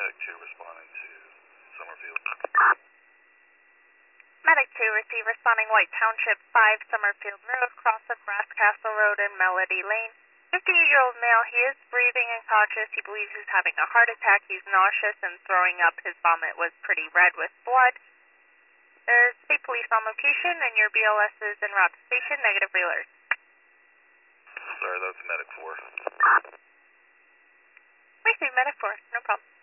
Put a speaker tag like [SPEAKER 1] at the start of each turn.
[SPEAKER 1] Medic 2 responding to Summerfield.
[SPEAKER 2] Medic 2, receive responding White Township 5, Summerfield Road, cross of Grass Castle Road and Melody Lane. 58-year-old male, he is breathing and conscious. He believes he's having a heart attack. He's nauseous and throwing up. His vomit was pretty red with blood. There's state police on location, and your BLS is en route to station. Negative relayers.
[SPEAKER 1] Sorry, that's Medic 4.
[SPEAKER 2] Receive Medic 4, no problem.